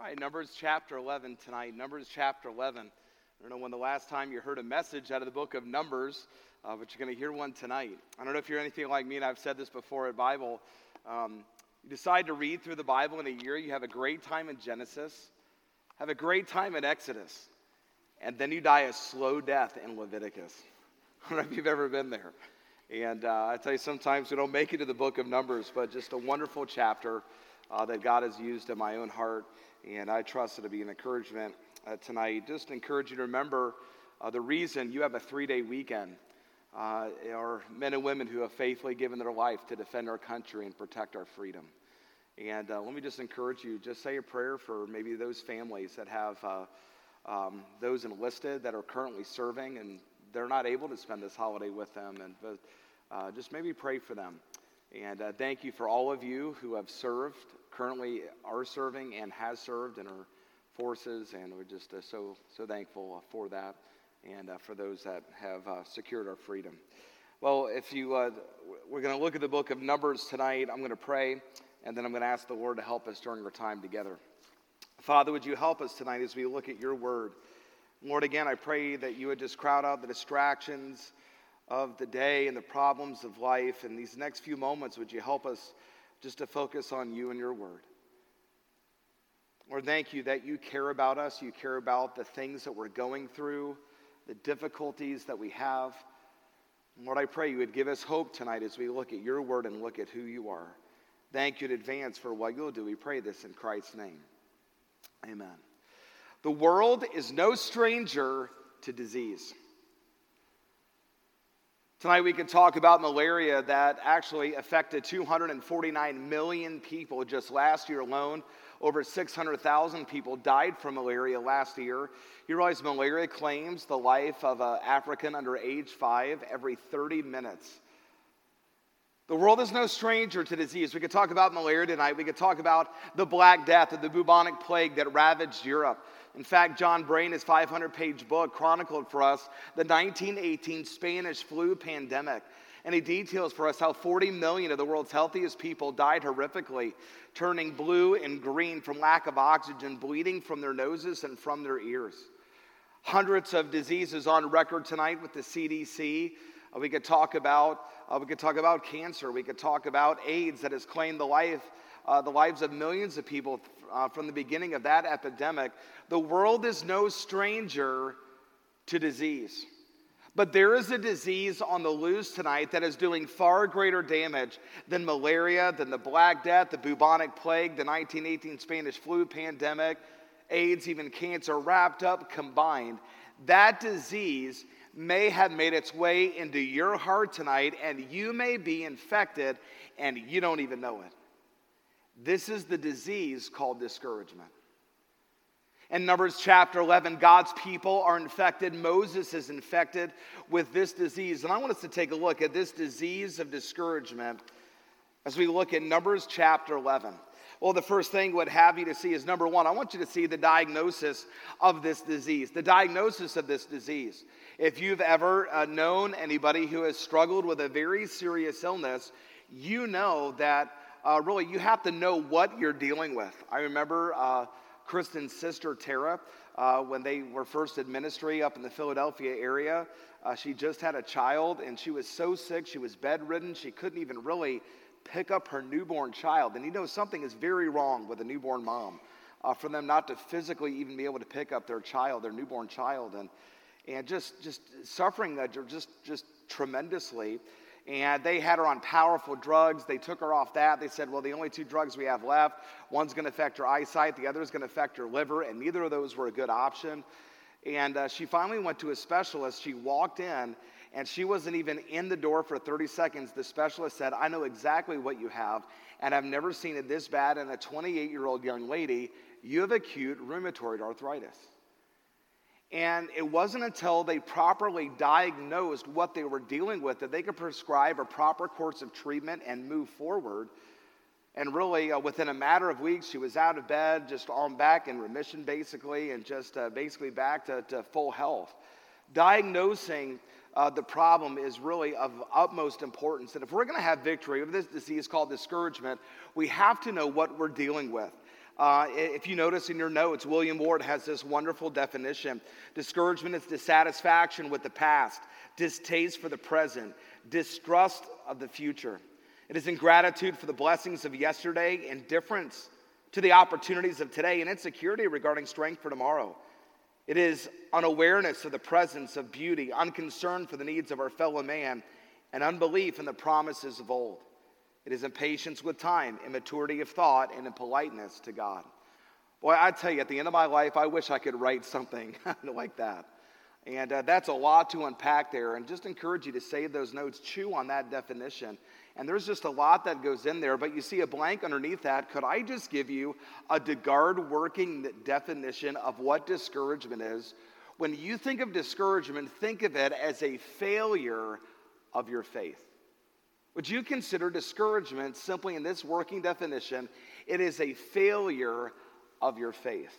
right, Numbers chapter 11 tonight. Numbers chapter 11. I don't know when the last time you heard a message out of the book of Numbers, but you're going to hear one tonight. I don't know if you're anything like me, and I've said this before at Bible. You decide to read through the Bible in a year. You have a great time in Genesis, have a great time in Exodus, and then you die a slow death in Leviticus. I don't know if you've ever been there. And I tell you, sometimes we don't make it to the book of Numbers, but just a wonderful chapter that God has used in my own heart. And I trust it to be an encouragement tonight. Just encourage you to remember the reason you have a 3-day weekend are men and women who have faithfully given their life to defend our country and protect our freedom. And let me just encourage you, just say a prayer for maybe those families that have those enlisted that are currently serving and they're not able to spend this holiday with them. But just maybe pray for them. And thank you for all of you who have served, currently are serving, and has served in our forces. And we're just so thankful for that and for those that have secured our freedom. Well, if you, we're going to look at the book of Numbers tonight. I'm going to pray, and then I'm going to ask the Lord to help us during our time together. Father, would you help us tonight as we look at your word? Lord, again, I pray that you would just crowd out the distractions of the day and the problems of life. And these next few moments, would you help us just to focus on you and your word? Lord, thank you that you care about us. You care about the things that we're going through, the difficulties that we have. And Lord, I pray you would give us hope tonight as we look at your word and look at who you are. Thank you in advance for what you'll do. We pray this in Christ's name. Amen. The world is no stranger to disease. Tonight we can talk about malaria that actually affected 249 million people just last year alone. Over 600,000 people died from malaria last year. You realize malaria claims the life of an African under age 5 every 30 minutes. The world is no stranger to disease. We could talk about malaria tonight. We could talk about the Black Death or the bubonic plague that ravaged Europe. In fact, John Brain, his 500-page book, chronicled for us the 1918 Spanish flu pandemic. And he details for us how 40 million of the world's healthiest people died horrifically, turning blue and green from lack of oxygen, bleeding from their noses and from their ears. Hundreds of diseases on record tonight with the CDC. We could talk about cancer. We could talk about AIDS that has claimed the lives of millions of people from the beginning of that epidemic. The world is no stranger to disease. But there is a disease on the loose tonight that is doing far greater damage than malaria, than the Black Death, the bubonic plague, the 1918 Spanish flu pandemic, AIDS, even cancer, wrapped up, combined. That disease may have made its way into your heart tonight, and you may be infected, and you don't even know it. This is the disease called discouragement. In Numbers chapter 11, God's people are infected. Moses is infected with this disease. And I want us to take a look at this disease of discouragement as we look at Numbers chapter 11. Well, the first thing I would have you to see is, number one, I want you to see the diagnosis of this disease. The diagnosis of this disease. If you've ever known anybody who has struggled with a very serious illness, you know that really you have to know what you're dealing with. I remember Kristen's sister, Tara, when they were first in ministry up in the Philadelphia area, she just had a child, and she was so sick, she was bedridden, she couldn't even really pick up her newborn child. And you know, something is very wrong with a newborn mom, for them not to physically even be able to pick up their child, their newborn child, and just suffering just tremendously. And they had her on powerful drugs. They took her off that. They said, well, the only 2 drugs we have left, one's going to affect her eyesight, the other is going to affect her liver, and neither of those were a good option. And she finally went to a specialist. She walked in, and she wasn't even in the door for 30 seconds. The specialist said, I know exactly what you have, and I've never seen it this bad in a 28-year-old young lady. You have acute rheumatoid arthritis. And it wasn't until they properly diagnosed what they were dealing with that they could prescribe a proper course of treatment and move forward. And really, within a matter of weeks, she was out of bed, just on back in remission, basically, and just basically back to full health. Diagnosing the problem is really of utmost importance. And if we're going to have victory over this disease called discouragement, we have to know what we're dealing with. If you notice in your notes, William Ward has this wonderful definition. Discouragement is dissatisfaction with the past, distaste for the present, distrust of the future. It is ingratitude for the blessings of yesterday, indifference to the opportunities of today, and insecurity regarding strength for tomorrow. It is unawareness of the presence of beauty, unconcern for the needs of our fellow man, and unbelief in the promises of old. It is impatience with time, immaturity of thought, and impoliteness to God. Boy, I tell you, at the end of my life, I wish I could write something like that. And that's a lot to unpack there. And just encourage you to save those notes, chew on that definition. And there's just a lot that goes in there. But you see a blank underneath that. Could I just give you a DeGard working definition of what discouragement is? When you think of discouragement, think of it as a failure of your faith. Would you consider discouragement simply in this working definition? It is a failure of your faith.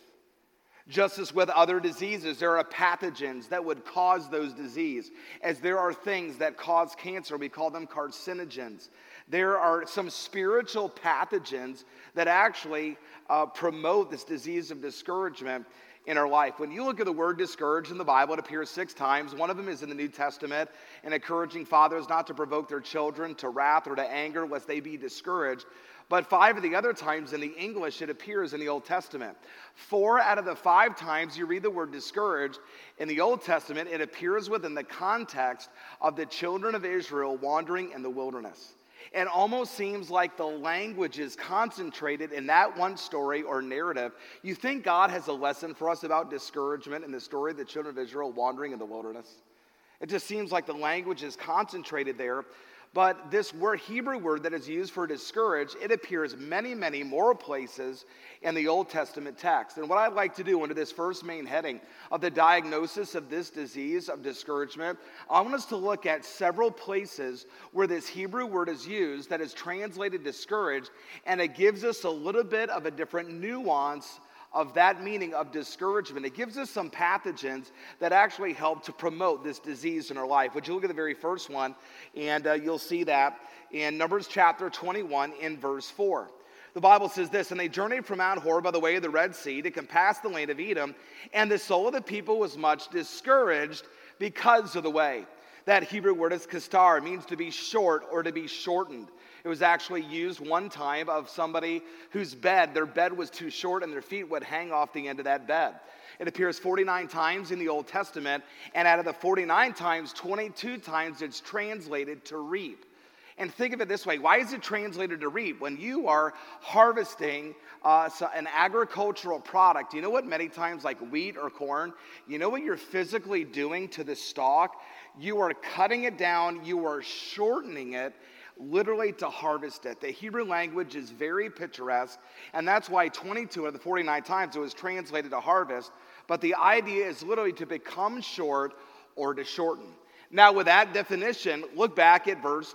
Just as with other diseases, there are pathogens that would cause those diseases. As there are things that cause cancer, we call them carcinogens. There are some spiritual pathogens that actually promote this disease of discouragement in our life. When you look at the word discouraged in the Bible, it appears 6 times. One of them is in the New Testament, and encouraging fathers not to provoke their children to wrath or to anger, lest they be discouraged. But 5 of the other times in the English, it appears in the Old Testament. 4 out of the 5 times you read the word discouraged in the Old Testament, it appears within the context of the children of Israel wandering in the wilderness. It almost seems like the language is concentrated in that one story or narrative. You think God has a lesson for us about discouragement in the story of the children of Israel wandering in the wilderness? It just seems like the language is concentrated there. But this word, Hebrew word that is used for discouraged, it appears many, many more places in the Old Testament text. And what I'd like to do under this first main heading of the diagnosis of this disease of discouragement, I want us to look at several places where this Hebrew word is used that is translated discouraged, and it gives us a little bit of a different nuance of that meaning of discouragement. It gives us some pathogens that actually help to promote this disease in our life. Would you look at the very first one, and you'll see that in Numbers chapter 21 in verse 4. The Bible says this, "And they journeyed from Mount Hor by the way of the Red Sea to compass the land of Edom, and the soul of the people was much discouraged because of the way." That Hebrew word is kastar. It means to be short or to be shortened. It was actually used one time of somebody whose their bed was too short and their feet would hang off the end of that bed. It appears 49 times in the Old Testament, and out of the 49 times, 22 times it's translated to reap. And think of it this way. Why is it translated to reap? When you are harvesting an agricultural product, you know what many times like wheat or corn, you know what you're physically doing to the stalk? You are cutting it down, you are shortening it, literally to harvest it. The Hebrew language is very picturesque, and that's why 22 of the 49 times it was translated to harvest, but the idea is literally to become short or to shorten. Now, with that definition, look back at verse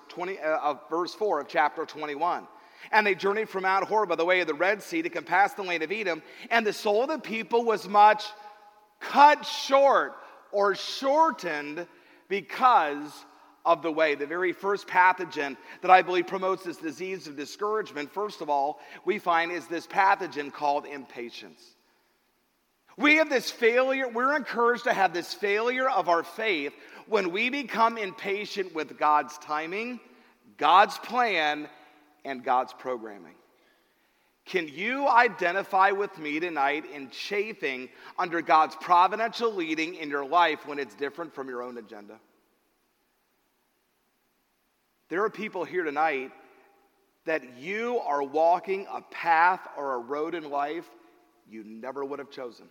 4 of chapter 21. "And they journeyed from Mount Hor by the way of the Red Sea to compass the land of Edom, and the soul of the people was much cut short or shortened because of the way." The very first pathogen that I believe promotes this disease of discouragement, first of all, we find is this pathogen called impatience. We have this failure, we're encouraged to have this failure of our faith when we become impatient with God's timing, God's plan, and God's programming. Can you identify with me tonight in chafing under God's providential leading in your life when it's different from your own agenda? There are people here tonight that you are walking a path or a road in life you never would have chosen.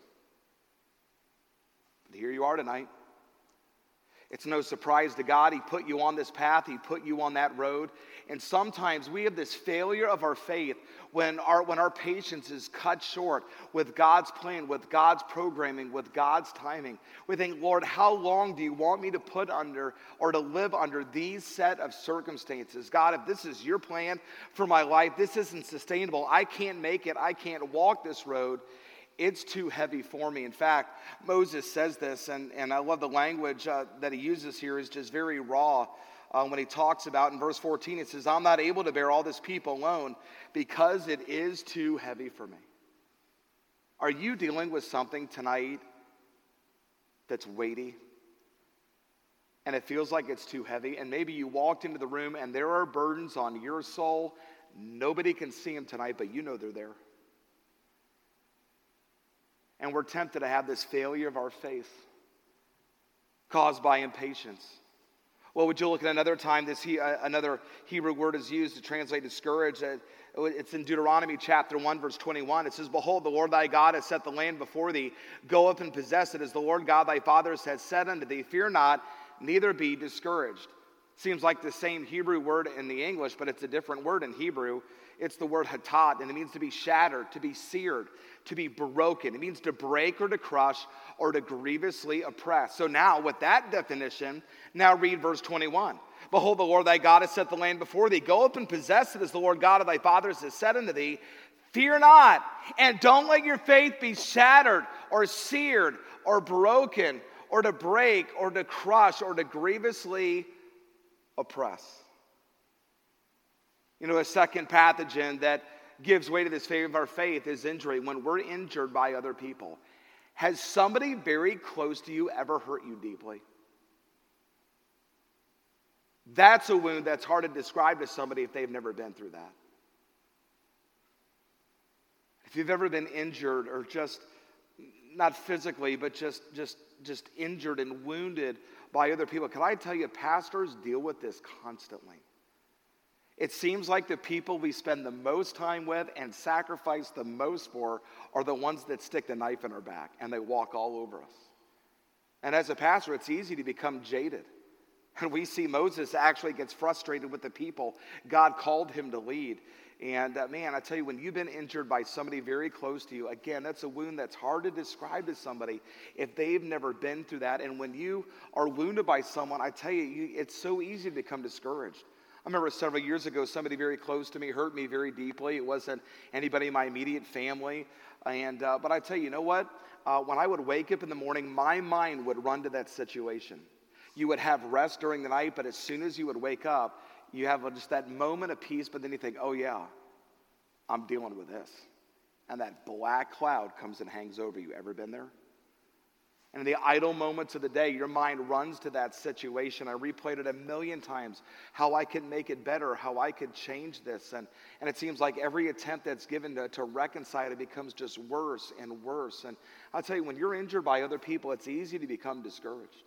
But here you are tonight. It's no surprise to God. He put you on this path. He put you on that road. And sometimes we have this failure of our faith when our patience is cut short with God's plan, with God's programming, with God's timing. We think, Lord, how long do you want me to put under or to live under these set of circumstances? God, if this is your plan for my life, this isn't sustainable. I can't make it. I can't walk this road. It's too heavy for me. In fact, Moses says this, and I love the language that he uses here is just very raw when he talks about, in verse 14, it says, "I'm not able to bear all this people alone because it is too heavy for me." Are you dealing with something tonight that's weighty? And it feels like it's too heavy, and maybe you walked into the room and there are burdens on your soul. Nobody can see them tonight, but you know they're there. And we're tempted to have this failure of our faith caused by impatience. Well, would you look at another time another Hebrew word is used to translate discouraged. It's in Deuteronomy chapter 1, verse 21. It says, "Behold, the Lord thy God has set the land before thee. Go up and possess it, as the Lord God thy fathers has said unto thee. Fear not, neither be discouraged." Seems like the same Hebrew word in the English, but it's a different word in Hebrew. It's the word hatat, and it means to be shattered, to be seared, to be broken. It means to break or to crush or to grievously oppress. So now, with that definition, now read verse 21. "Behold, the Lord thy God has set the land before thee. Go up and possess it, as the Lord God of thy fathers has said unto thee. Fear not, and don't let your faith be shattered or seared or broken or to break or to crush or to grievously oppress." You know, a second pathogen that gives way to this failure of our faith is injury. When we're injured by other people. Has somebody very close to you ever hurt you deeply? That's a wound that's hard to describe to somebody if they've never been through that. If you've ever been injured, or just not physically, but just injured and wounded by other people, can I tell you, pastors deal with this constantly. It seems like the people we spend the most time with and sacrifice the most for are the ones that stick the knife in our back, and they walk all over us. And as a pastor, it's easy to become jaded. And we see Moses actually gets frustrated with the people God called him to lead. And man, I tell you, when you've been injured by somebody very close to you, again, that's a wound that's hard to describe to somebody if they've never been through that. And when you are wounded by someone, I tell you, it's so easy to become discouraged. I remember several years ago, somebody very close to me hurt me very deeply. It wasn't anybody in my immediate family. But I tell you, you know what? When I would wake up in the morning, my mind would run to that situation. You would have rest during the night, but as soon as you would wake up, you have just that moment of peace, but then you think, oh yeah, I'm dealing with this. And that black cloud comes and hangs over you. Ever been there? And in the idle moments of the day, your mind runs to that situation. I replayed it a million times, how I can make it better, how I could change this. And it seems like every attempt that's given to reconcile it becomes just worse and worse. And I'll tell you, when you're injured by other people, it's easy to become discouraged.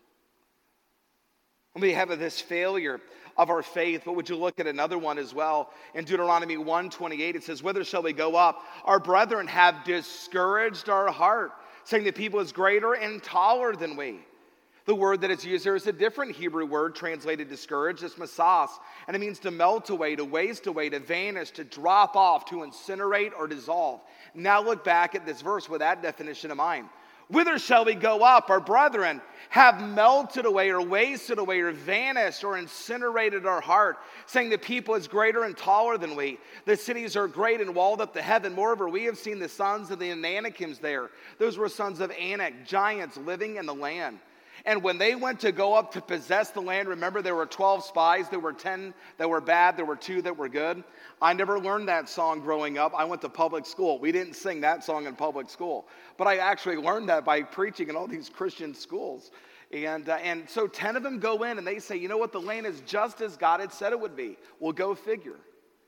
When we have this failure of our faith, but would you look at another one as well? In Deuteronomy 1:28, it says, "Whither shall we go up? Our brethren have discouraged our heart, saying the people is greater and taller than we." The word that is used there is a different Hebrew word translated discouraged. It's masas, and it means to melt away, to waste away, to vanish, to drop off, to incinerate or dissolve. Now look back at this verse with that definition in mind. Whither shall we go up? Our brethren have melted away or wasted away or vanished or incinerated our heart, saying the people is greater and taller than we. The cities are great and walled up to heaven. Moreover, we have seen the sons of the Anakims there. Those were sons of Anak, giants living in the land. And when they went to go up to possess the land, remember there were 12 spies. There were 10 that were bad. There were 2 that were good. I never learned that song growing up. I went to public school. We didn't sing that song in public school. But I actually learned that by preaching in all these Christian schools. And so 10 of them go in and they say, you know what, the land is just as God had said it would be. Well, go figure.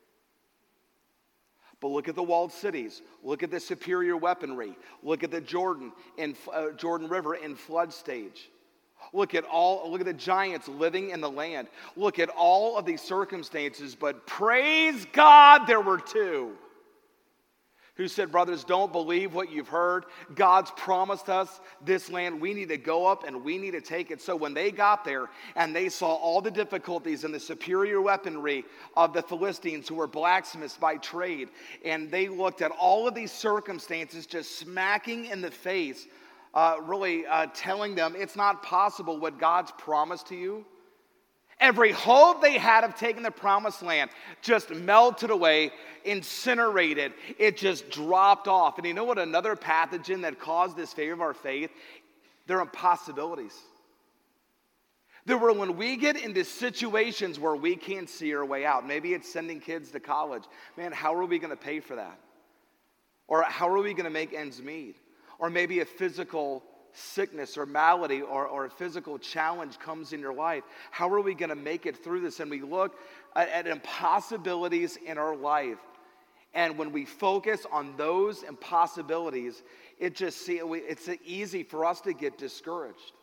But look at the walled cities. Look at the superior weaponry. Look at the Jordan River in flood stage. Look at the giants living in the land. Look at all of these circumstances, but praise God there were 2 who said, brothers, don't believe what you've heard. God's promised us this land. We need to go up and we need to take it. So when they got there and they saw all the difficulties and the superior weaponry of the Philistines, who were blacksmiths by trade, and they looked at all of these circumstances just smacking in the face, telling them it's not possible what God's promised to you. Every hope they had of taking the promised land just melted away, incinerated. It just dropped off. And you know what another pathogen that caused this failure of our faith? They're impossibilities. There were when we get into situations where we can't see our way out. Maybe it's sending kids to college. Man, how are we going to pay for that? Or how are we going to make ends meet? Or maybe a physical sickness or malady or a physical challenge comes in your life. How are we going to make it through this? And we look at impossibilities in our life. And when we focus on those impossibilities, it's easy for us to get discouraged.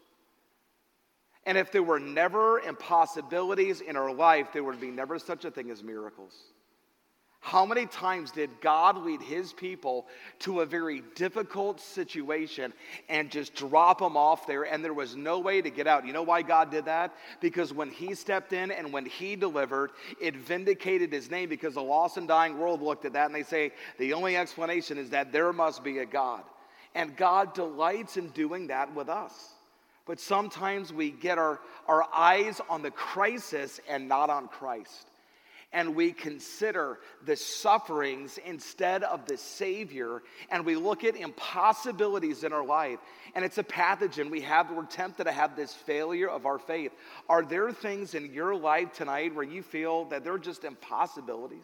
And if there were never impossibilities in our life, there would be never such a thing as miracles. How many times did God lead his people to a very difficult situation and just drop them off there, and there was no way to get out? You know why God did that? Because when he stepped in and when he delivered, it vindicated his name, because the lost and dying world looked at that and they say, the only explanation is that there must be a God. And God delights in doing that with us. But sometimes we get our eyes on the crisis and not on Christ. And we consider the sufferings instead of the Savior, and we look at impossibilities in our life. And it's a pathogen. We're tempted to have this failure of our faith. Are there things in your life tonight where you feel that they're just impossibilities?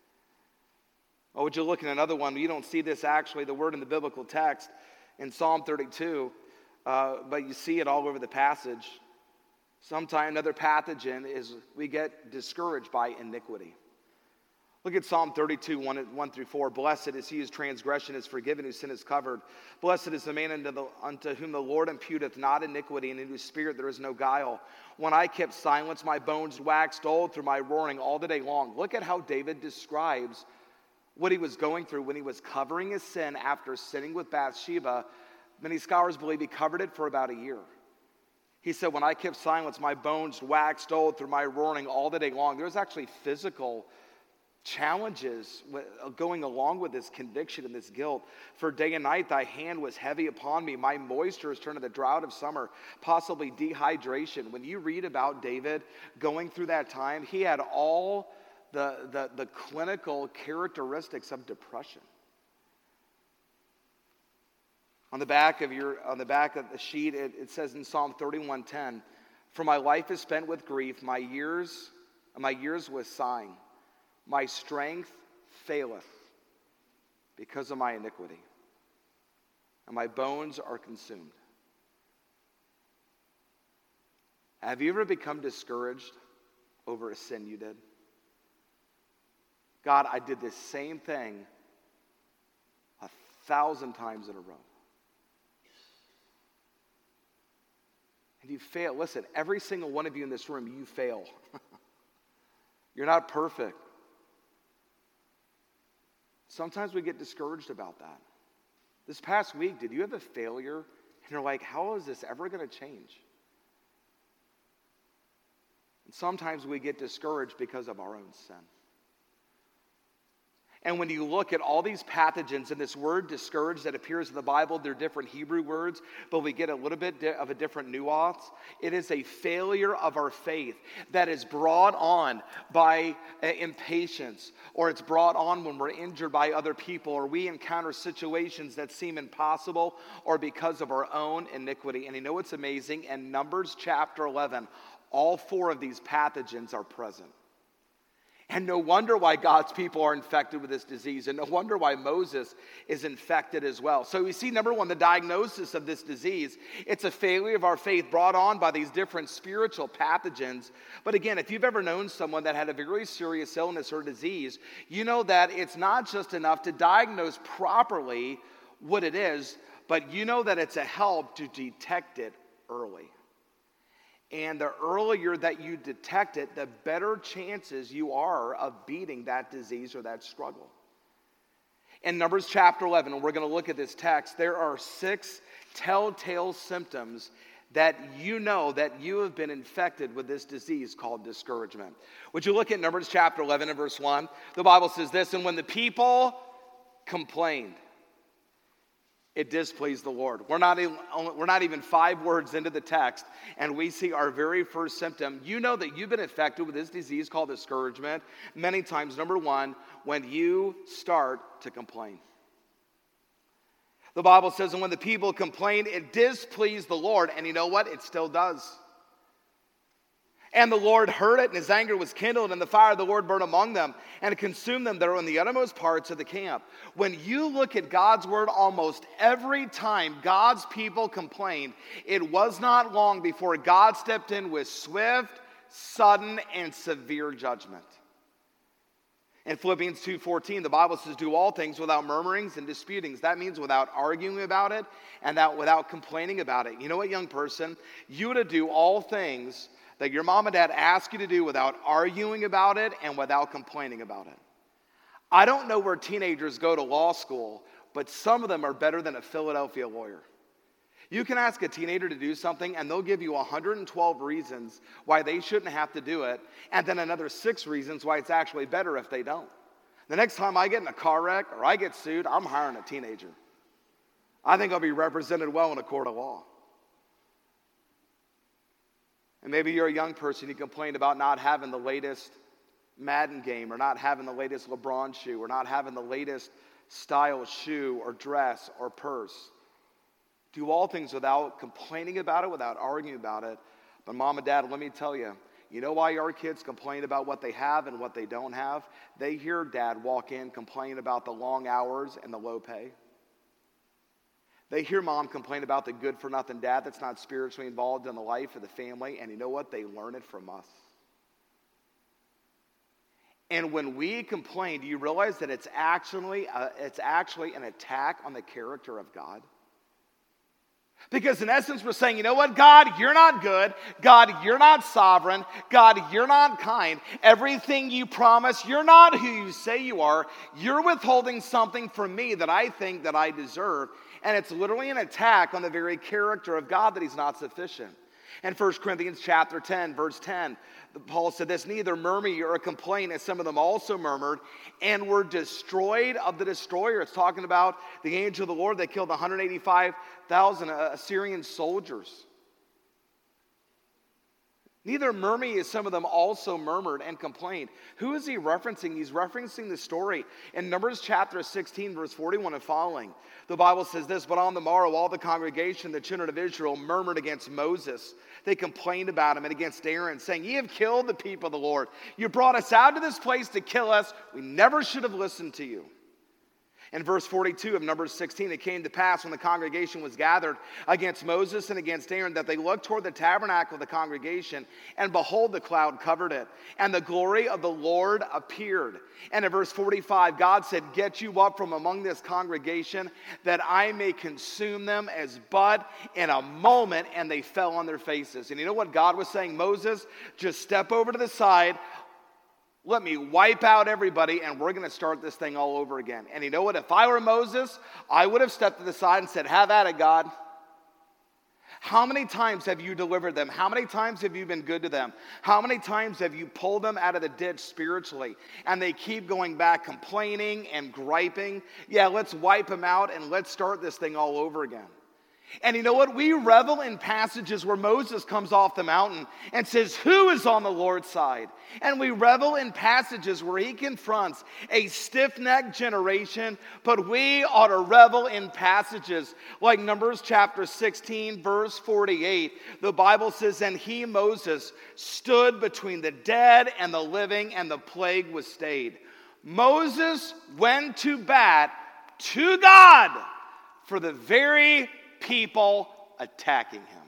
Or would you look at another one? You don't see this actually, the word in the biblical text in Psalm 32, but you see it all over the passage. Sometimes another pathogen is we get discouraged by iniquity. Look at Psalm 32, 1 through 4. Blessed is he whose transgression is forgiven, whose sin is covered. Blessed is the man unto whom the Lord imputeth not iniquity, and in whose spirit there is no guile. When I kept silence, my bones waxed old through my roaring all the day long. Look at how David describes what he was going through when he was covering his sin after sinning with Bathsheba. Many scholars believe he covered it for about a year. He said, when I kept silence, my bones waxed old through my roaring all the day long. There was actually physical challenges going along with this conviction and this guilt. For day and night thy hand was heavy upon me. My moisture has turned to the drought of summer, possibly dehydration. When you read about David going through that time, he had all the clinical characteristics of depression. On the back of the sheet, it says in Psalm 31:10, for my life is spent with grief, my years with sighing. My strength faileth because of my iniquity, and my bones are consumed. Have you ever become discouraged over a sin you did? God, I did this same thing 1,000 times in a row. And you fail. Listen, every single one of you in this room, you fail. You're not perfect. Sometimes we get discouraged about that. This past week, did you have a failure? And you're like, how is this ever going to change? And sometimes we get discouraged because of our own sin. And when you look at all these pathogens and this word discouraged that appears in the Bible, they're different Hebrew words, but we get a little bit of a different nuance. It is a failure of our faith that is brought on by impatience, or it's brought on when we're injured by other people, or we encounter situations that seem impossible, or because of our own iniquity. And you know what's amazing? In Numbers chapter 11, all four of these pathogens are present. And no wonder why God's people are infected with this disease. And no wonder why Moses is infected as well. So we see, number one, the diagnosis of this disease. It's a failure of our faith brought on by these different spiritual pathogens. But again, if you've ever known someone that had a very serious illness or disease, you know that it's not just enough to diagnose properly what it is, but you know that it's a help to detect it early. And the earlier that you detect it, the better chances you are of beating that disease or that struggle. In Numbers chapter 11, and we're going to look at this text, there are 6 telltale symptoms that you know that you have been infected with this disease called discouragement. Would you look at Numbers chapter 11 and verse 1? The Bible says this, and when the people complained, it displeased the Lord. We're not even 5 words into the text, and we see our very first symptom. You know that you've been infected with this disease called discouragement many times. Number 1, when you start to complain. The Bible says, and when the people complained, it displeased the Lord. And you know what? It still does. And the Lord heard it, and his anger was kindled, and the fire of the Lord burned among them, and it consumed them that were in the uttermost parts of the camp. When you look at God's word, almost every time God's people complained, it was not long before God stepped in with swift, sudden, and severe judgment. In Philippians 2:14, the Bible says, do all things without murmurings and disputings. That means without arguing about it and that without complaining about it. You know what, young person? You are to do all things that your mom and dad ask you to do without arguing about it and without complaining about it. I don't know where teenagers go to law school, but some of them are better than a Philadelphia lawyer. You can ask a teenager to do something and they'll give you 112 reasons why they shouldn't have to do it, and then another 6 reasons why it's actually better if they don't. The next time I get in a car wreck or I get sued, I'm hiring a teenager. I think I'll be represented well in a court of law. And maybe you're a young person, you complain about not having the latest Madden game, or not having the latest LeBron shoe, or not having the latest style shoe or dress or purse. Do all things without complaining about it, without arguing about it. But mom and dad, let me tell you, you know why our kids complain about what they have and what they don't have? They hear dad walk in, complain about the long hours and the low pay. They hear mom complain about the good-for-nothing dad that's not spiritually involved in the life of the family, and you know what? They learn it from us. And when we complain, do you realize that it's actually an attack on the character of God? Because in essence, we're saying, you know what, God, you're not good. God, you're not sovereign. God, you're not kind. Everything you promise, you're not who you say you are. You're withholding something from me that I think that I deserve. And it's literally an attack on the very character of God that he's not sufficient. In 1 Corinthians chapter 10, verse 10, Paul said this, neither murmur or complain, as some of them also murmured, and were destroyed of the destroyer. It's talking about the angel of the Lord that killed 185,000 Assyrian soldiers. Neither murmur as some of them also murmured and complained. Who is he referencing? He's referencing the story in Numbers chapter 16, verse 41 and following. The Bible says this, but on the morrow all the congregation, the children of Israel, murmured against Moses. They complained about him and against Aaron, saying, ye have killed the people of the Lord. You brought us out to this place to kill us. We never should have listened to you. In verse 42 of Numbers 16, it came to pass when the congregation was gathered against Moses and against Aaron that they looked toward the tabernacle of the congregation, and behold, the cloud covered it, and the glory of the Lord appeared. And in verse 45, God said, get you up from among this congregation, that I may consume them as bud in a moment. And they fell on their faces. And you know what God was saying? Moses, just step over to the side. Let me wipe out everybody, and we're going to start this thing all over again. And you know what? If I were Moses, I would have stepped to the side and said, have at it, God. How many times have you delivered them? How many times have you been good to them? How many times have you pulled them out of the ditch spiritually? And they keep going back complaining and griping. Yeah, let's wipe them out and let's start this thing all over again. And you know what? We revel in passages where Moses comes off the mountain and says, who is on the Lord's side? And we revel in passages where he confronts a stiff-necked generation, but we ought to revel in passages like Numbers chapter 16, verse 48. The Bible says, and he, Moses, stood between the dead and the living, and the plague was stayed. Moses went to bat to God for the very people attacking him.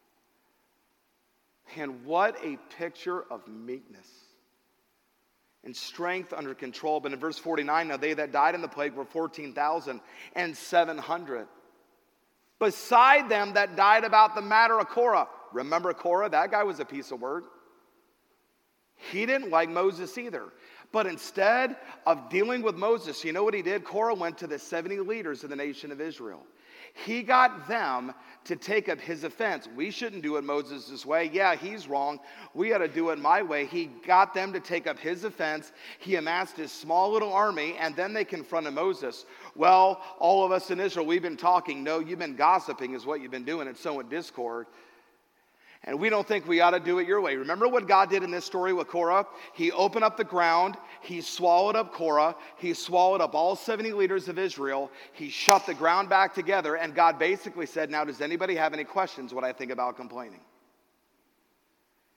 And what a picture of meekness and strength under control. But in verse 49, now they that died in the plague were 14,700. Beside them that died about the matter of Korah. Remember Korah? That guy was a piece of work. He didn't like Moses either. But instead of dealing with Moses, you know what he did? Korah went to the 70 leaders of the nation of Israel. He got them to take up his offense. We shouldn't do it Moses' way. Yeah, he's wrong. We ought to do it my way. He got them to take up his offense. He amassed his small little army, and then they confronted Moses. Well, all of us in Israel, we've been talking. No, you've been gossiping is what you've been doing, and sowing discord. And we don't think we ought to do it your way. Remember what God did in this story with Korah? He opened up the ground. He swallowed up Korah. He swallowed up all 70 leaders of Israel. He shut the ground back together. And God basically said, now, does anybody have any questions what I think about complaining?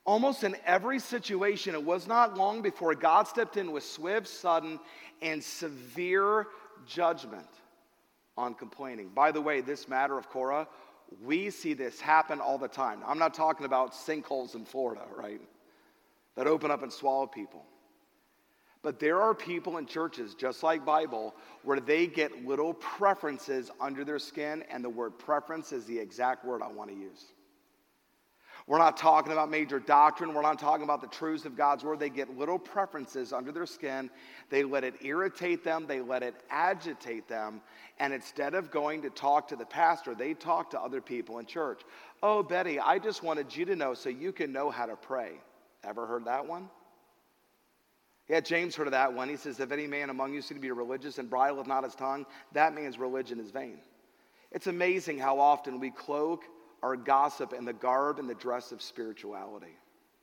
Almost in every situation, it was not long before God stepped in with swift, sudden, and severe judgment on complaining. By the way, this matter of Korah, we see this happen all the time. I'm not talking about sinkholes in Florida, right? That open up and swallow people. But there are people in churches, just like Bible, where they get little preferences under their skin, and the word preference is the exact word I want to use. We're not talking about major doctrine. We're not talking about the truths of God's word. They get little preferences under their skin. They let it irritate them. They let it agitate them. And instead of going to talk to the pastor, they talk to other people in church. Oh, Betty, I just wanted you to know so you can know how to pray. Ever heard that one? Yeah, James heard of that one. He says, if any man among you seem to be religious and bridleth not his tongue, that man's religion is vain. It's amazing how often we cloak our gossip in the garb and the dress of spirituality.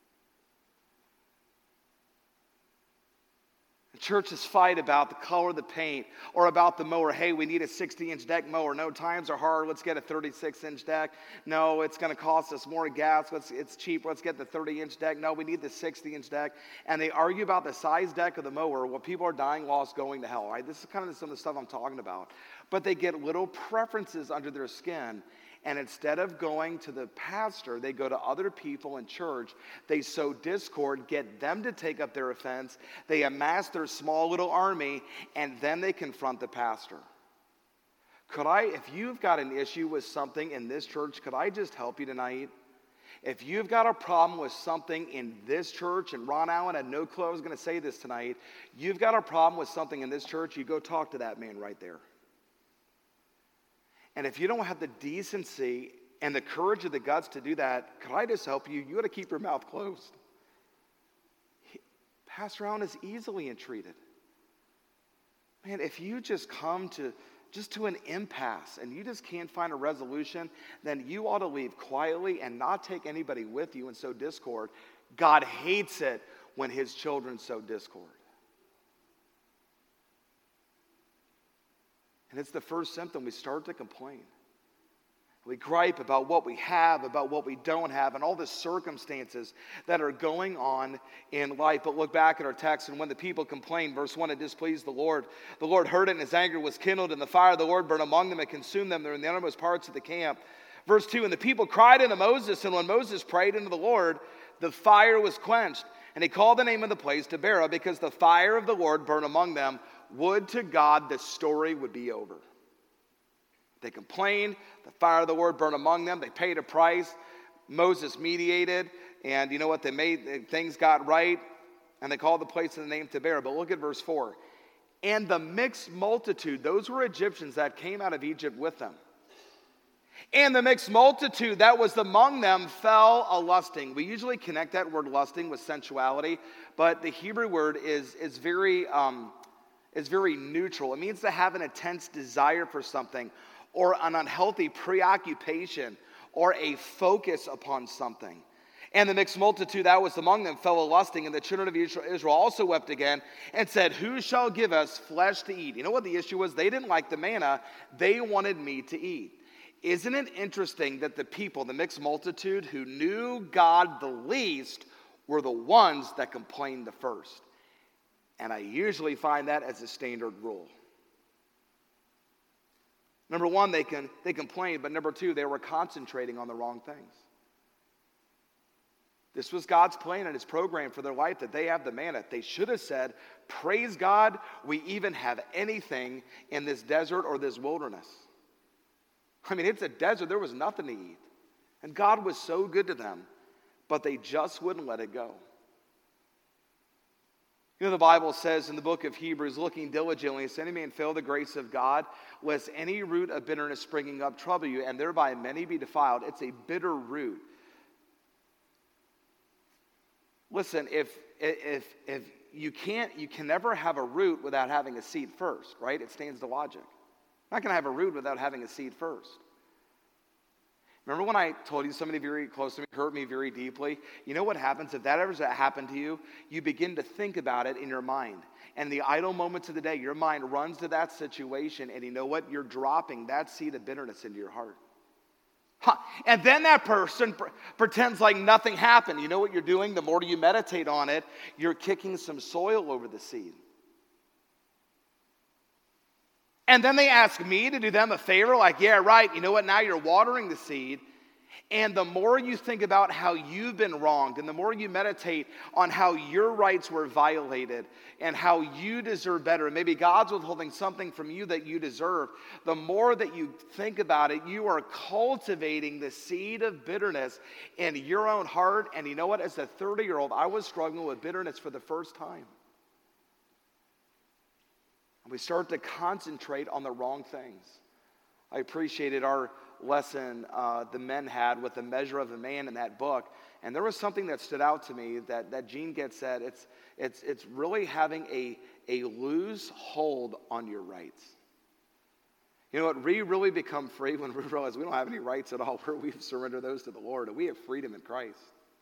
Churches fight about the color of the paint or about the mower. Hey, we need a 60-inch deck mower. No, times are hard. Let's get a 36-inch deck. No, it's going to cost us more gas. It's cheap. Let's get the 30-inch deck. No, we need the 60-inch deck. And they argue about the size deck of the mower. Well, people are dying, lost, going to hell, right? This is kind of some of the stuff I'm talking about. But they get little preferences under their skin. And instead of going to the pastor, they go to other people in church. They sow discord, get them to take up their offense. They amass their small little army, and then they confront the pastor. If you've got an issue with something in this church, could I just help you tonight? If you've got a problem with something in this church, and Ron Allen had no clue I was going to say this tonight, you've got a problem with something in this church, you go talk to that man right there. And if you don't have the decency and the courage of the guts to do that, could I just help you? You got to keep your mouth closed. Pastor Allen is easily entreated. Man, if you just come to an impasse and you just can't find a resolution, then you ought to leave quietly and not take anybody with you and sow discord. God hates it when his children sow discord. And it's the first symptom. We start to complain. We gripe about what we have, about what we don't have, and all the circumstances that are going on in life. But look back at our text, and when the people complained, verse 1, it displeased the Lord. The Lord heard it, and his anger was kindled, and the fire of the Lord burned among them and consumed them. They're in the uttermost parts of the camp. Verse 2, and the people cried unto Moses, and when Moses prayed unto the Lord, the fire was quenched. And he called the name of the place Taberah, because the fire of the Lord burned among them. Would to God the story would be over. They complained, the fire of the Lord burned among them, they paid a price, Moses mediated, and you know what, things got right, and they called the place in the name Taberah. But look at verse 4. And the mixed multitude, those were Egyptians that came out of Egypt with them. And the mixed multitude that was among them fell a-lusting. We usually connect that word lusting with sensuality, but the Hebrew word is very neutral. It means to have an intense desire for something, or an unhealthy preoccupation, or a focus upon something. And the mixed multitude that was among them fell a-lusting, and the children of Israel also wept again, and said, who shall give us flesh to eat? You know what the issue was? They didn't like the manna. They wanted meat to eat. Isn't it interesting that the people, the mixed multitude who knew God the least, were the ones that complained the first? And I usually find that as a standard rule. Number one, they complained, but number two, they were concentrating on the wrong things. This was God's plan and his program for their life, that they have the manna. They should have said, praise God, we even have anything in this desert or this wilderness. I mean, it's a desert. There was nothing to eat. And God was so good to them, but they just wouldn't let it go. You know, the Bible says in the book of Hebrews, looking diligently, lest any man fail the grace of God, lest any root of bitterness springing up trouble you, and thereby many be defiled. It's a bitter root. Listen, if you can never have a root without having a seed first, right? It stands to logic. I'm not going to have a root without having a seed first. Remember when I told you somebody very close to me hurt me very deeply? You know what happens if that ever happened to you? You begin to think about it in your mind. And the idle moments of the day, your mind runs to that situation, and you know what? You're dropping that seed of bitterness into your heart. Huh. And then that person pretends like nothing happened. You know what you're doing? The more you meditate on it, you're kicking some soil over the seed. And then they ask me to do them a favor, like, yeah, right, you know what? Now you're watering the seed. And the more you think about how you've been wronged, and the more you meditate on how your rights were violated and how you deserve better, and maybe God's withholding something from you that you deserve, the more that you think about it, you are cultivating the seed of bitterness in your own heart. And you know what? As a 30-year-old, I was struggling with bitterness for the first time. And we start to concentrate on the wrong things. I appreciated our lesson the men had with the measure of a man in that book, and there was something that stood out to me that Gene Getz said. It's really having a loose hold on your rights. You know what? We really become free when we realize we don't have any rights at all, where we've surrendered those to the Lord, and we have freedom in Christ.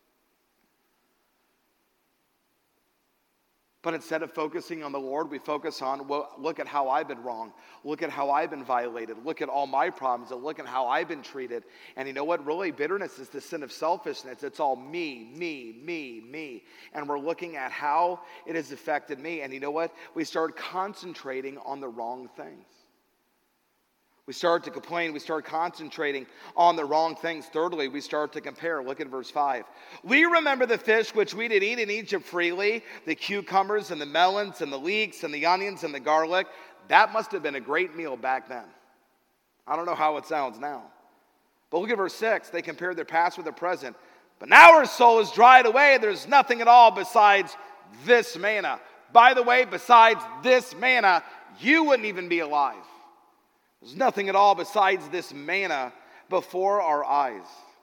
But instead of focusing on the Lord, we focus on, well, look at how I've been wrong. Look at how I've been violated. Look at all my problems, and look at how I've been treated. And you know what? Really, bitterness is the sin of selfishness. It's all me, me, me, me. And we're looking at how it has affected me. And you know what? We start concentrating on the wrong things. We start to complain. We start concentrating on the wrong things. Thirdly, we start to compare. Look at verse 5. We remember the fish which we did eat in Egypt freely, the cucumbers and the melons and the leeks and the onions and the garlic. That must have been a great meal back then. I don't know how it sounds now. But look at verse 6. They compared their past with their present. But now our soul is dried away. There's nothing at all besides this manna. By the way, besides this manna, you wouldn't even be alive. There's nothing at all besides this manna before our eyes.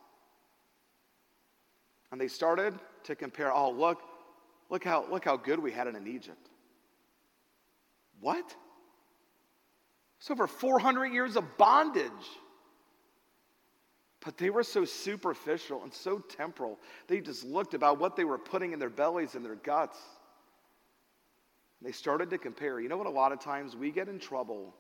And they started to compare. Oh, look how good we had it in Egypt. What? It's over 400 years of bondage. But they were so superficial and so temporal. They just looked about what they were putting in their bellies and their guts. They started to compare. You know what? A lot of times we get in trouble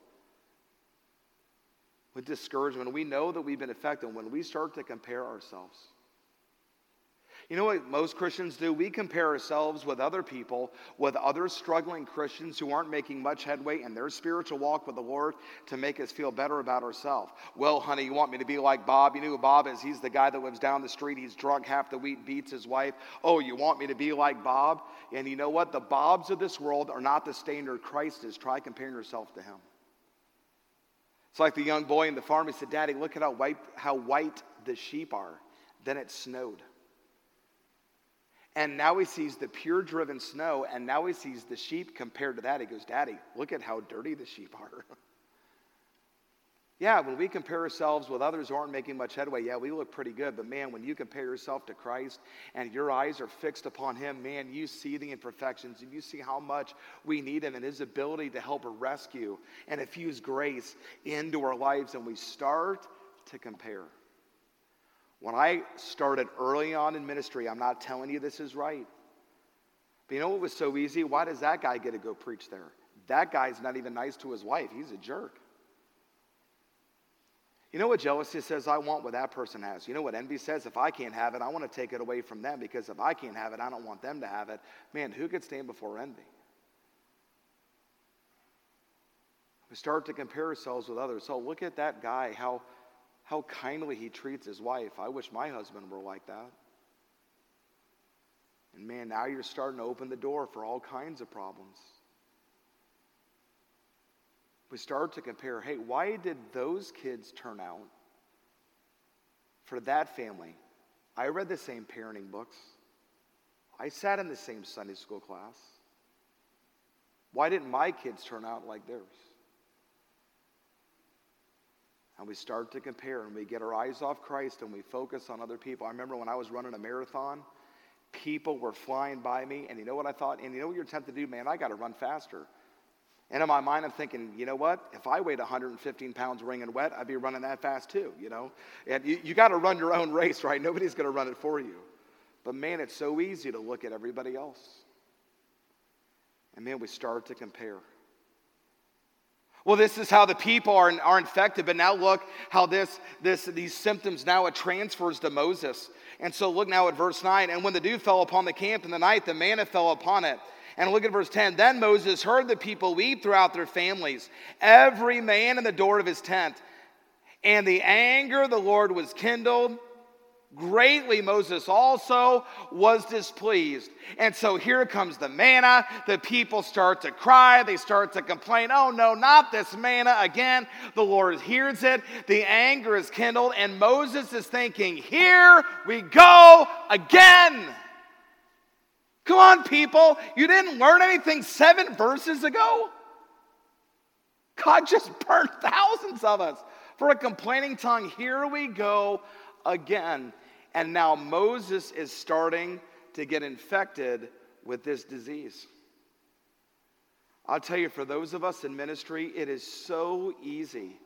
with discouragement. We know that we've been affected when we start to compare ourselves. You know what most Christians do? We compare ourselves with other people, with other struggling Christians who aren't making much headway in their spiritual walk with the Lord, to make us feel better about ourselves. Well, honey, you want me to be like Bob? You know who Bob is? He's the guy that lives down the street. He's drunk half the week, beats his wife. Oh, you want me to be like Bob? And you know what? The Bobs of this world are not the standard Christ is. Try comparing yourself to him. It's like the young boy in the farm. He said, Daddy, look at how white the sheep are. Then it snowed. And now he sees the pure driven snow, and now he sees the sheep compared to that. He goes, Daddy, look at how dirty the sheep are. Yeah, when we compare ourselves with others who aren't making much headway, yeah, we look pretty good. But man, when you compare yourself to Christ and your eyes are fixed upon him, man, you see the imperfections and you see how much we need him and his ability to help rescue and infuse grace into our lives. And we start to compare. When I started early on in ministry, I'm not telling you this is right. But you know what was so easy? Why does that guy get to go preach there? That guy's not even nice to his wife. He's a jerk. You know what jealousy says? I want what that person has. You know what envy says? If I can't have it, I want to take it away from them, because if I can't have it, I don't want them to have it. Man, who could stand before envy? We start to compare ourselves with others. So look at that guy, how kindly he treats his wife. I wish my husband were like that. And man, now you're starting to open the door for all kinds of problems. We start to compare, hey, why did those kids turn out for that family? I read the same parenting books. I sat in the same Sunday school class. Why didn't my kids turn out like theirs? And we start to compare, and we get our eyes off Christ, and we focus on other people. I remember when I was running a marathon, people were flying by me, and you know what I thought? And you know what you're tempted to do? Man, I got to run faster. And in my mind, I'm thinking, you know what? If I weighed 115 pounds wringing wet, I'd be running that fast too, you know? And you got to run your own race, right? Nobody's going to run it for you. But man, it's so easy to look at everybody else. And man, we start to compare. Well, this is how the people are infected, but now look how these symptoms now it transfers to Moses. And so look now at verse 9. And when the dew fell upon the camp in the night, the manna fell upon it. And look at verse 10. Then Moses heard the people weep throughout their families, every man in the door of his tent. And the anger of the Lord was kindled. Greatly Moses also was displeased. And so here comes the manna. The people start to cry. They start to complain. Oh no, not this manna again. The Lord hears it. The anger is kindled. And Moses is thinking, here we go again. Come on, people. You didn't learn anything 7 verses ago? God just burned thousands of us for a complaining tongue. Here we go again. And now Moses is starting to get infected with this disease. I'll tell you, for those of us in ministry, it is so easy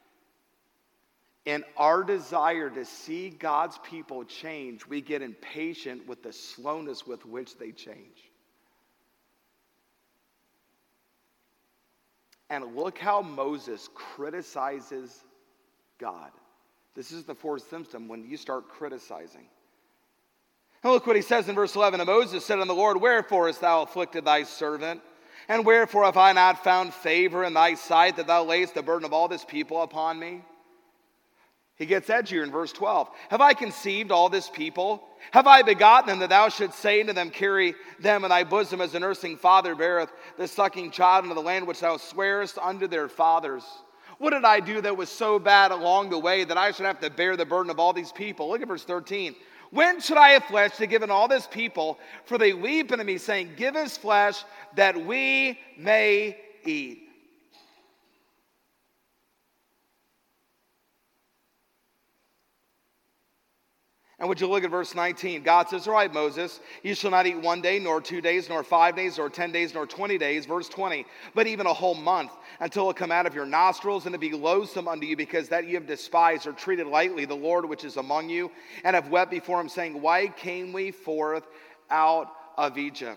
in our desire to see God's people change, we get impatient with the slowness with which they change. And look how Moses criticizes God. This is the 4th symptom when you start criticizing. And look what he says in verse 11. And Moses said unto the Lord, wherefore hast thou afflicted thy servant? And wherefore have I not found favor in thy sight that thou layest the burden of all this people upon me? He gets edgier in verse 12. Have I conceived all this people? Have I begotten them that thou shouldst say to them, carry them in thy bosom as a nursing father beareth the sucking child into the land which thou swearest unto their fathers? What did I do that was so bad along the way that I should have to bear the burden of all these people? Look at verse 13. When should I have flesh to give unto all this people? For they weep unto me, saying, give us flesh that we may eat. And would you look at verse 19? God says, all right, Moses, you shall not eat 1 day, nor 2 days, nor 5 days, nor 10 days, nor 20 days. Verse 20, but even a whole month, until it come out of your nostrils, and it be loathsome unto you, because that ye have despised or treated lightly the Lord which is among you, and have wept before him, saying, why came we forth out of Egypt?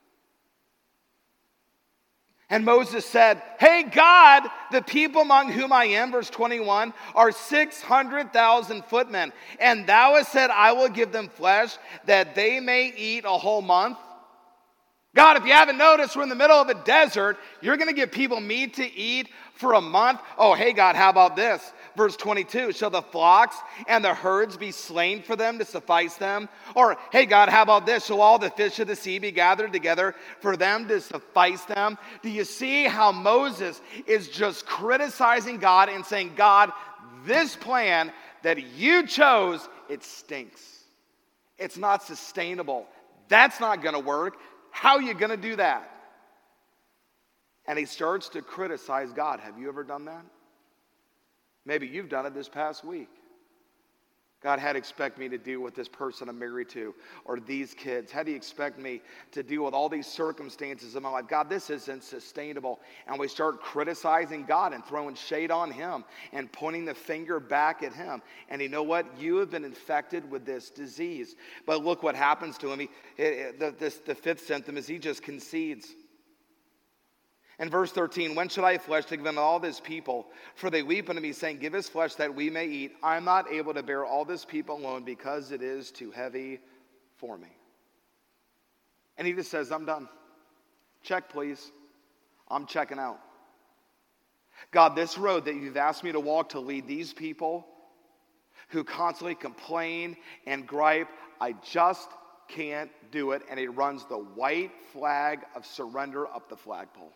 And Moses said, hey God, the people among whom I am, verse 21, are 600,000 footmen. And thou hast said, I will give them flesh that they may eat a whole month. God, if you haven't noticed, we're in the middle of a desert. You're going to give people meat to eat for a month? Oh, hey God, how about this? Verse 22, shall the flocks and the herds be slain for them to suffice them? Or, hey God, how about this? Shall all the fish of the sea be gathered together for them to suffice them? Do you see how Moses is just criticizing God and saying, God, this plan that you chose, it stinks. It's not sustainable. That's not going to work. How are you going to do that? And he starts to criticize God. Have you ever done that? Maybe you've done it this past week. God, how do you expect me to deal with this person I'm married to or these kids? How do you expect me to deal with all these circumstances in my life? God, this isn't sustainable. And we start criticizing God and throwing shade on him and pointing the finger back at him. And you know what? You have been infected with this disease. But look what happens to him. The 5th symptom is he just concedes. In verse 13, when should I have flesh to give unto all this people? For they weep unto me, saying, give us flesh that we may eat. I am not able to bear all this people alone, because it is too heavy for me. And he just says, I'm done. Check, please. I'm checking out. God, this road that you've asked me to walk to lead these people who constantly complain and gripe, I just can't do it. And he runs the white flag of surrender up the flagpole.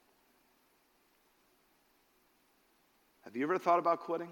Have you ever thought about quitting?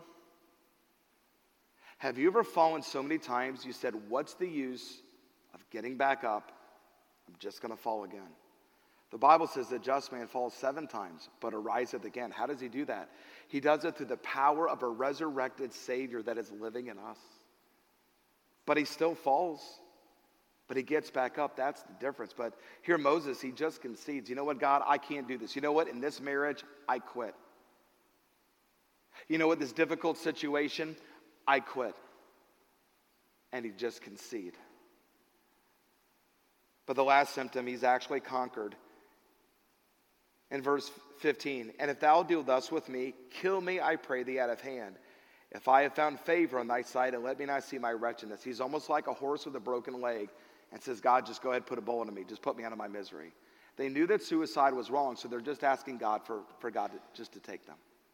Have you ever fallen so many times you said, what's the use of getting back up? I'm just going to fall again. The Bible says the just man falls 7 times, but ariseth again. How does he do that? He does it through the power of a resurrected Savior that is living in us. But he still falls, but he gets back up. That's the difference. But here Moses, he just concedes. You know what, God, I can't do this. You know what, in this marriage, I quit. You know what, this difficult situation, I quit. And he just conceded. But the last symptom, he's actually conquered. In verse 15, and if thou deal thus with me, kill me, I pray thee, out of hand. If I have found favor in thy sight, and let me not see my wretchedness. He's almost like a horse with a broken leg and says, God, just go ahead and put a bullet in me. Just put me out of my misery. They knew that suicide was wrong, so they're just asking God for God just to take them.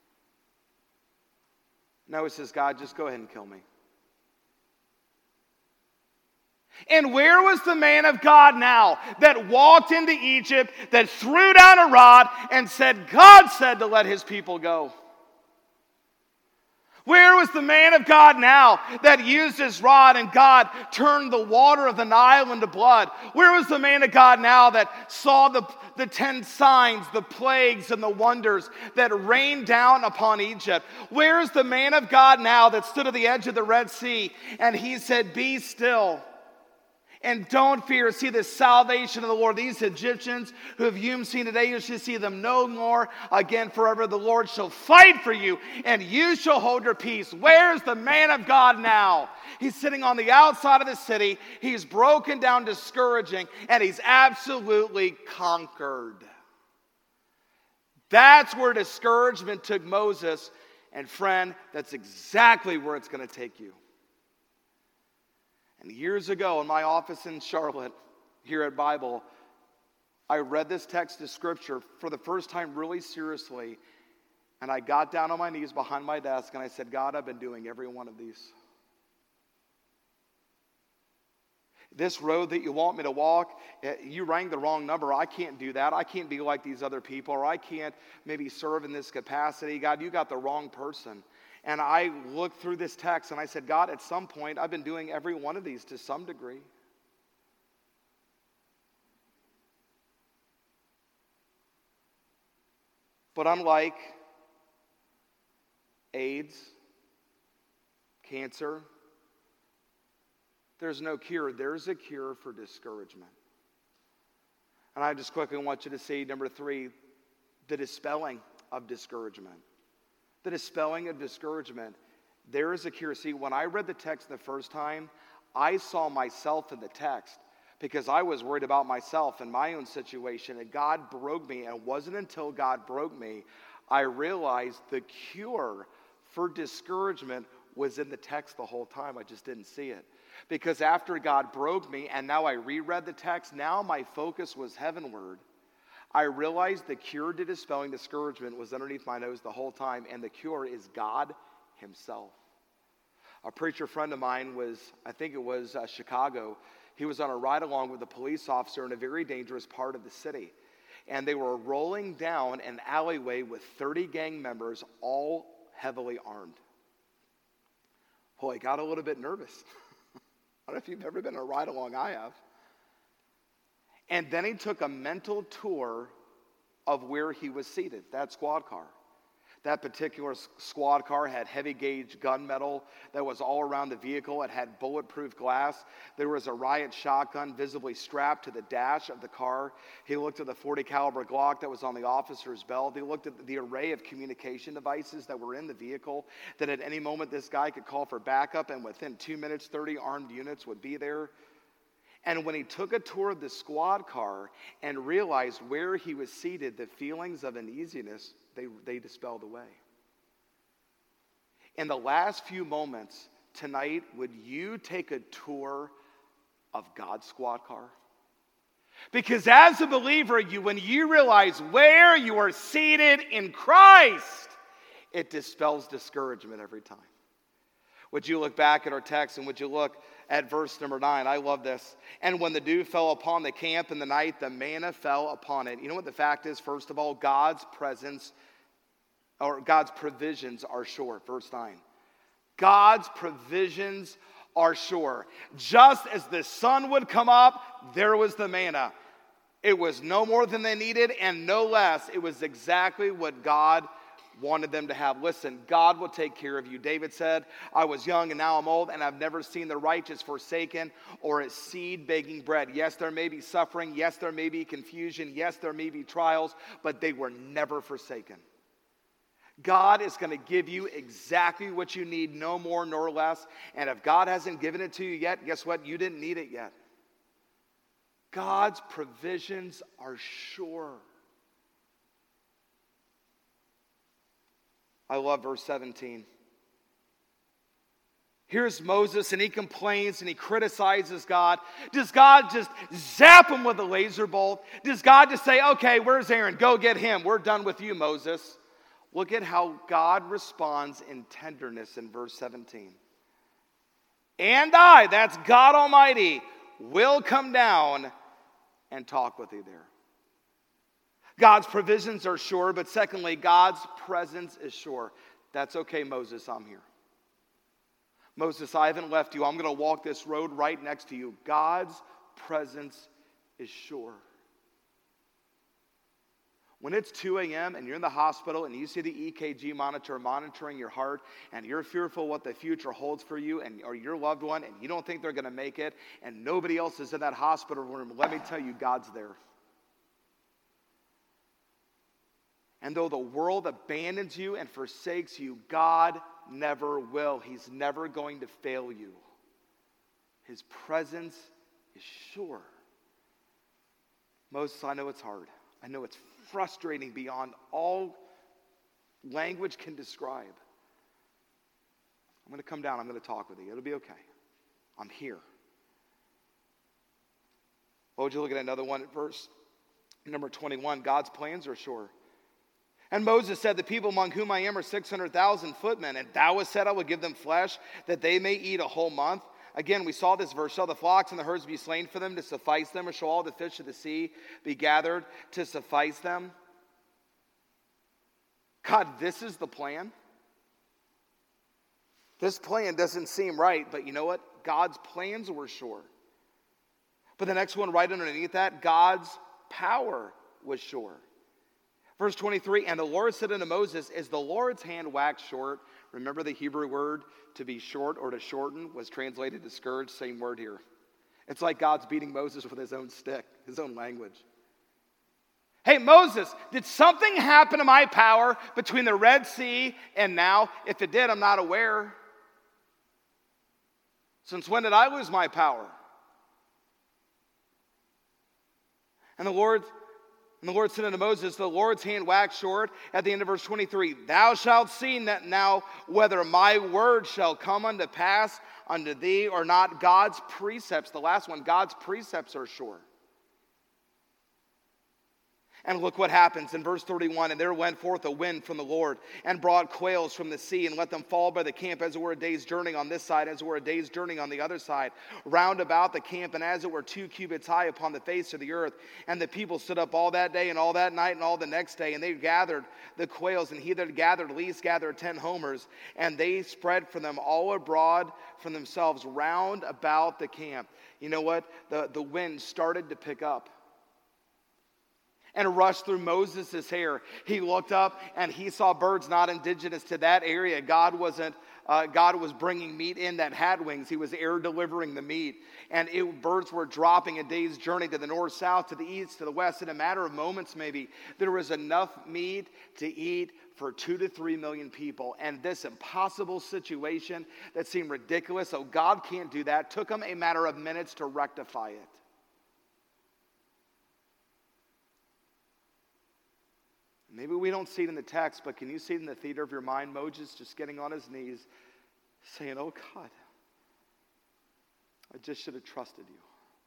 No, he says, God, just go ahead and kill me. And where was the man of God now that walked into Egypt, that threw down a rod and said, God said to let his people go? Where was the man of God now that used his rod and God turned the water of the Nile into blood? Where was the man of God now that saw the 10 signs, the plagues, and the wonders that rained down upon Egypt? Where is the man of God now that stood at the edge of the Red Sea and he said, be still and don't fear? See the salvation of the Lord. These Egyptians who have you seen today, you shall see them no more again forever. The Lord shall fight for you, and you shall hold your peace. Where's the man of God now? He's sitting on the outside of the city. He's broken down, discouraging, and he's absolutely conquered. That's where discouragement took Moses. And friend, that's exactly where it's going to take you. And years ago in my office in Charlotte, here at Bible, I read this text of Scripture for the first time really seriously. And I got down on my knees behind my desk and I said, God, I've been doing every one of these. This road that you want me to walk, you rang the wrong number. I can't do that. I can't be like these other people, or I can't maybe serve in this capacity. God, you got the wrong person. And I looked through this text and I said, God, at some point, I've been doing every one of these to some degree. But unlike AIDS, cancer, there's no cure. There's a cure for discouragement. And I just quickly want you to see, number 3, the dispelling of discouragement. The dispelling of discouragement. There is a cure. See, when I read the text the first time, I saw myself in the text because I was worried about myself and my own situation, and God broke me. And it wasn't until God broke me, I realized the cure for discouragement was in the text the whole time. I just didn't see it. Because after God broke me, and now I reread the text, now my focus was heavenward. I realized the cure to dispelling discouragement was underneath my nose the whole time, and the cure is God himself. A preacher friend of mine was, I think it was Chicago, he was on a ride along with a police officer in a very dangerous part of the city. And they were rolling down an alleyway with 30 gang members, all heavily armed. Boy, I got a little bit nervous. I don't know if you've ever been on a ride along, I have. And then he took a mental tour of where he was seated, that squad car. That particular squad car had heavy gauge gunmetal that was all around the vehicle. It had bulletproof glass. There was a riot shotgun visibly strapped to the dash of the car. He looked at the .40 caliber Glock that was on the officer's belt. He looked at the array of communication devices that were in the vehicle, that at any moment this guy could call for backup, and within 2 minutes, 30 armed units would be there. And when he took a tour of the squad car and realized where he was seated, the feelings of uneasiness, they dispelled away. In the last few moments tonight, would you take a tour of God's squad car? Because as a believer, when you realize where you are seated in Christ, it dispels discouragement every time. Would you look back at our text and would you look at verse number 9? I love this. And when the dew fell upon the camp in the night, the manna fell upon it. You know what the fact is? First of all, God's presence or God's provisions are sure. Verse 9. God's provisions are sure. Just as the sun would come up, there was the manna. It was no more than they needed and no less. It was exactly what God wanted them to have. Listen, God will take care of you. David said, I was young and now I'm old, and I've never seen the righteous forsaken or a seed begging bread. Yes, there may be suffering. Yes, there may be confusion. Yes, there may be trials, but they were never forsaken. God is going to give you exactly what you need, no more nor less. And if God hasn't given it to you yet, guess what? You didn't need it yet. God's provisions are sure. I love verse 17. Here's Moses, and he complains and he criticizes God. Does God just zap him with a laser bolt? Does God just say, okay, where's Aaron? Go get him. We're done with you, Moses. Look at how God responds in tenderness in verse 17. And I, that's God Almighty, will come down and talk with you there. God's provisions are sure, but secondly, God's presence is sure. That's okay, Moses, I'm here. Moses, I haven't left you. I'm going to walk this road right next to you. God's presence is sure. When it's 2 a.m. and you're in the hospital and you see the EKG monitor monitoring your heart and you're fearful what the future holds for you or your loved one and you don't think they're going to make it and nobody else is in that hospital room, let me tell you, God's there. And though the world abandons you and forsakes you, God never will. He's never going to fail you. His presence is sure. Moses, I know it's hard. I know it's frustrating beyond all language can describe. I'm going to come down. I'm going to talk with you. It'll be okay. I'm here. Well, would you look at another one at verse number 21? God's plans are sure. And Moses said, the people among whom I am are 600,000 footmen, and thou hast said I will give them flesh, that they may eat a whole month. Again, we saw this verse, shall the flocks and the herds be slain for them to suffice them, or shall all the fish of the sea be gathered to suffice them? God, this is the plan. This plan doesn't seem right, but you know what? God's plans were sure. But the next one right underneath that, God's power was sure. Verse 23, and the Lord said unto Moses, is the Lord's hand waxed short? Remember the Hebrew word to be short or to shorten was translated to scourge, same word here. It's like God's beating Moses with his own stick, his own language. Hey, Moses, did something happen to my power between the Red Sea and now? If it did, I'm not aware. Since when did I lose my power? And the Lord said unto Moses, the Lord's hand waxed short. At the end of verse 23, thou shalt see now whether my word shall come unto pass unto thee or not. God's precepts, the last one, God's precepts are sure. And look what happens in verse 31. And there went forth a wind from the Lord and brought quails from the sea and let them fall by the camp as it were a day's journey on this side, as it were a day's journey on the other side, round about the camp, and as it were 2 cubits high upon the face of the earth. And the people stood up all that day and all that night and all the next day, and they gathered the quails, and he that gathered least gathered 10 homers, and they spread for them all abroad from themselves round about the camp. You know what? The wind started to pick up and rushed through Moses' hair. He looked up and he saw birds not indigenous to that area. God was bringing meat in that had wings. He was air delivering the meat. And birds were dropping a day's journey to the north, south, to the east, to the west. In a matter of moments maybe, there was enough meat to eat for 2 to 3 million people. And this impossible situation that seemed ridiculous, oh, God can't do that, took him a matter of minutes to rectify it. Maybe we don't see it in the text, but can you see it in the theater of your mind? Moses just getting on his knees, saying, oh God, I just should have trusted you.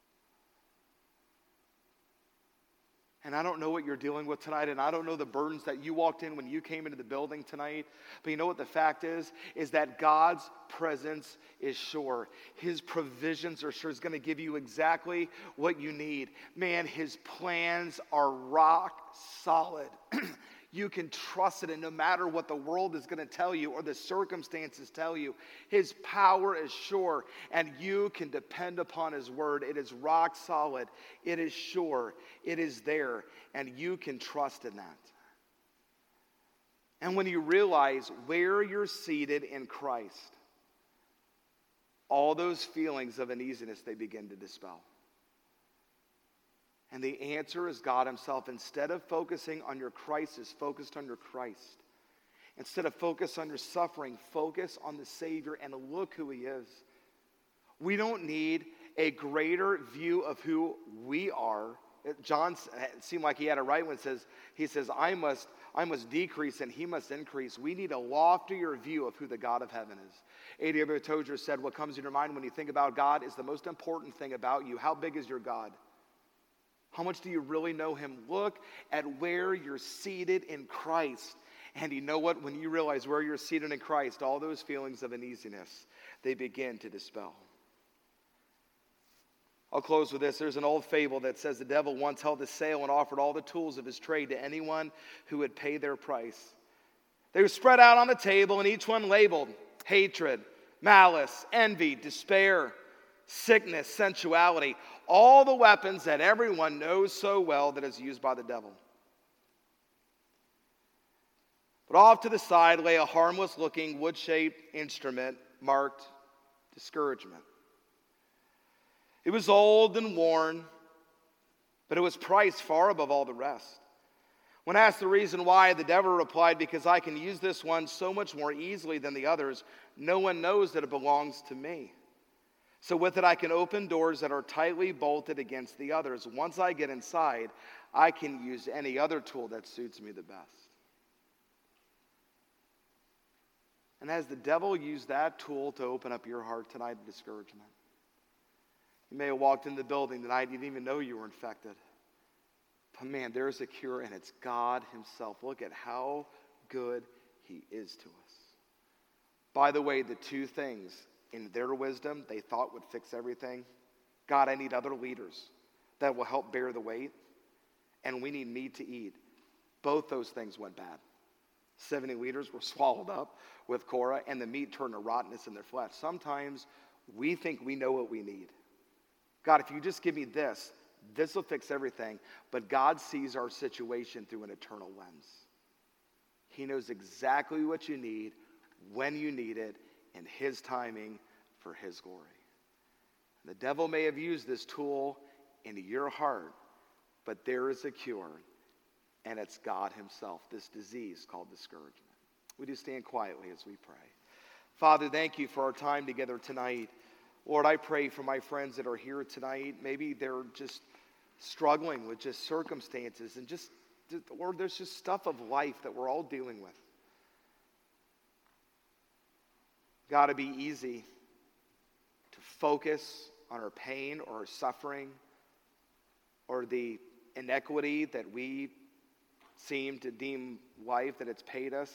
And I don't know what you're dealing with tonight, and I don't know the burdens that you walked in when you came into the building tonight. But you know what the fact is that God's presence is sure. His provisions are sure. He's going to give you exactly what you need. Man, his plans are rock solid. You can trust it, and no matter what the world is going to tell you or the circumstances tell you, his power is sure, and you can depend upon his word. It is rock solid. It is sure. It is there, and you can trust in that. And when you realize where you're seated in Christ, all those feelings of uneasiness, they begin to dispel. And the answer is God himself. Instead of focusing on your crisis, focused on your Christ. Instead of focus on your suffering, focus on the Savior and look who he is. We don't need a greater view of who we are John seemed like he had it right when he says, I must decrease and he must increase. We need a loftier view of who the God of heaven is. A.W. Tozer said, what comes in your mind when you think about God is the most important thing about you. How big is your God? How much do you really know him? Look at where you're seated in Christ. And you know what? When you realize where you're seated in Christ, all those feelings of uneasiness, they begin to dispel. I'll close with this. There's an old fable that says the devil once held a sale and offered all the tools of his trade to anyone who would pay their price. They were spread out on the table and each one labeled hatred, malice, envy, despair, sickness, sensuality, all the weapons that everyone knows so well that is used by the devil. But off to the side lay a harmless-looking wood-shaped instrument marked discouragement. It was old and worn, but it was priced far above all the rest. When asked the reason why, the devil replied, because I can use this one so much more easily than the others. No one knows that it belongs to me. So with it, I can open doors that are tightly bolted against the others. Once I get inside, I can use any other tool that suits me the best. And has the devil used that tool to open up your heart tonight to discouragement? You may have walked in the building tonight, you didn't even know you were infected. But man, there's a cure, and it's God himself. Look at how good he is to us. By the way, the two things in their wisdom they thought would fix everything. God, I need other leaders that will help bear the weight, and we need meat to eat. Both those things went bad. 70 leaders were swallowed up with Korah, and the meat turned to rottenness in their flesh. Sometimes we think we know what we need. God, if you just give me this will fix everything. But God sees our situation through an eternal lens. He knows exactly what you need, when you need it, and his timing for his glory. The devil may have used this tool into your heart, but there is a cure, and it's God himself, this disease called discouragement. Would you stand quietly as we pray? Father, thank you for our time together tonight. Lord, I pray for my friends that are here tonight. Maybe they're just struggling with just circumstances and Lord, there's just stuff of life that we're all dealing with. Got to be easy to focus on our pain or our suffering or the inequity that we seem to deem life, that it's paid us.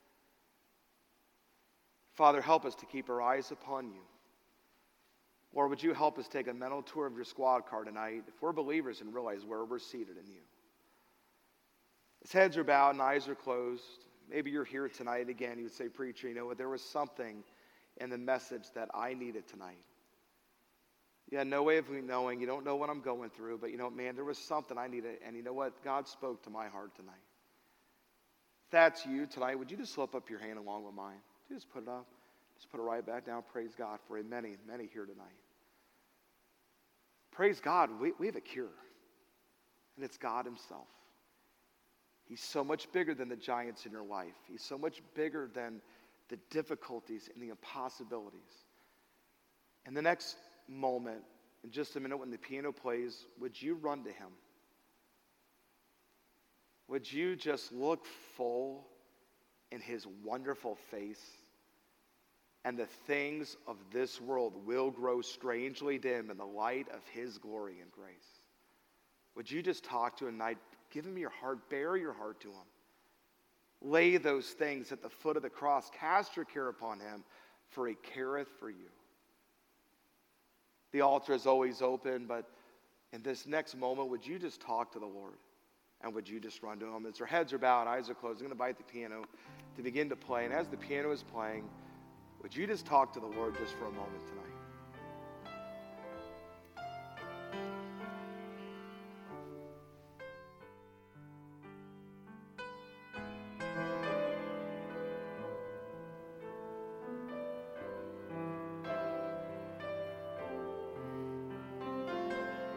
Father, help us to keep our eyes upon you. Lord, would you help us take a mental tour of your squad car tonight if we're believers and realize where we're seated in you. As heads are bowed and eyes are closed, maybe you're here tonight again, you would say, preacher, you know what, there was something in the message that I needed tonight. You had no way of knowing, you don't know what I'm going through, but you know, man, there was something I needed, and you know what, God spoke to my heart tonight. If that's you tonight, would you just slip up your hand along with mine? Just put it up. Just put it right back down. Praise God for many, many here tonight. Praise God, we have a cure. And it's God himself. He's so much bigger than the giants in your life. He's so much bigger than the difficulties and the impossibilities. In the next moment, in just a minute when the piano plays, would you run to him? Would you just look full in his wonderful face? And the things of this world will grow strangely dim in the light of his glory and grace. Would you just talk to him tonight? Give him your heart. Bare your heart to him. Lay those things at the foot of the cross. Cast your care upon him, for he careth for you. The altar is always open, but in this next moment, would you just talk to the Lord? And would you just run to him? As our heads are bowed, eyes are closed, I'm going to invite the piano to begin to play. And as the piano is playing, would you just talk to the Lord just for a moment tonight?